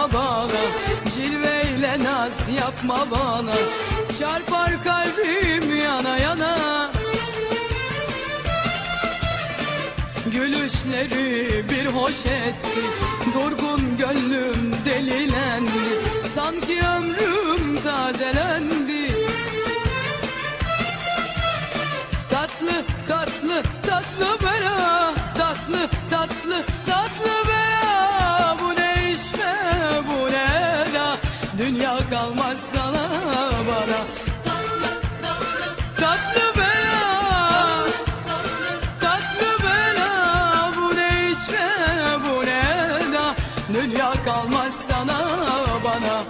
yapma bana, cilveyle naz yapma bana. Çarpar kalbim yana yana, gülüşleri bir hoş etti, durgun gönlüm delilendi, sanki ömrüm tazelendi. Tatlı tatlı tatlı bela, tatlı tatlı tatlı bela, bu ne içme bu ne da, dünya kalmaz sana bana. Tatlı tatlı tatlı bela, tatlı bela, bu ne içme bu ne da, dünya kalmaz sana bana.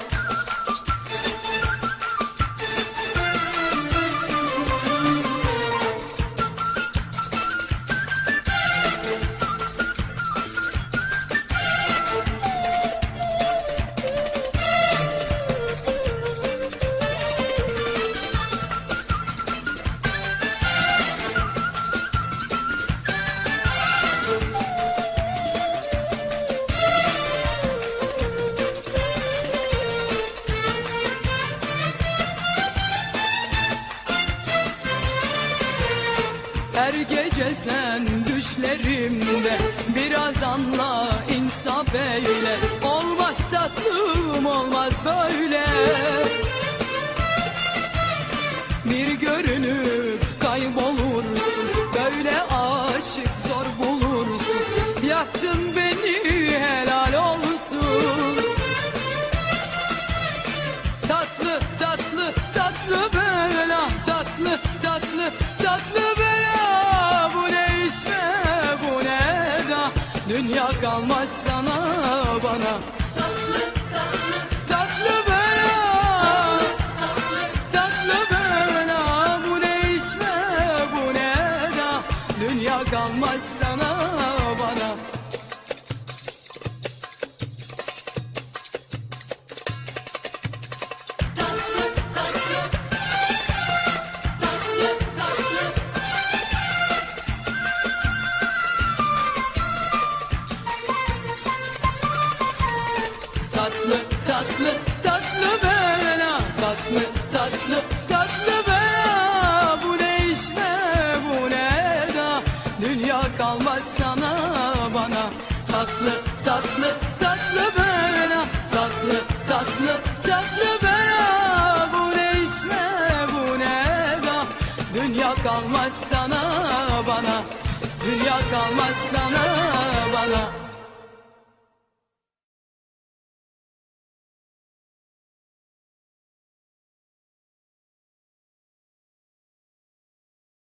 Her gece sen düşlerimde, biraz anla insaf eyle. Olmaz tatlım olmaz böyle, bir görünüp kaybolursun, böyle aşık zor bulursun. Yaktın beni helal olsun. Tatlı tatlı tatlı bela, tatlı tatlı tatlı bela, bu ne içme bu ne da, dünya kalmaz sana bana. Tatlı tatlı tatlı bela, tatlı bela, bu ne içme bu ne da, dünya kalmaz sana bana. Tatlı tatlı tatlı bela, tatlı tatlı tatlı bela, bu ne içme bu ne da, dünya kalmaz sana bana. Tatlı tatlı tatlı bela, tatlı tatlı tatlı bela, bu ne içme bu ne da, dünya kalmaz sana bana, dünya kalmaz sana bana.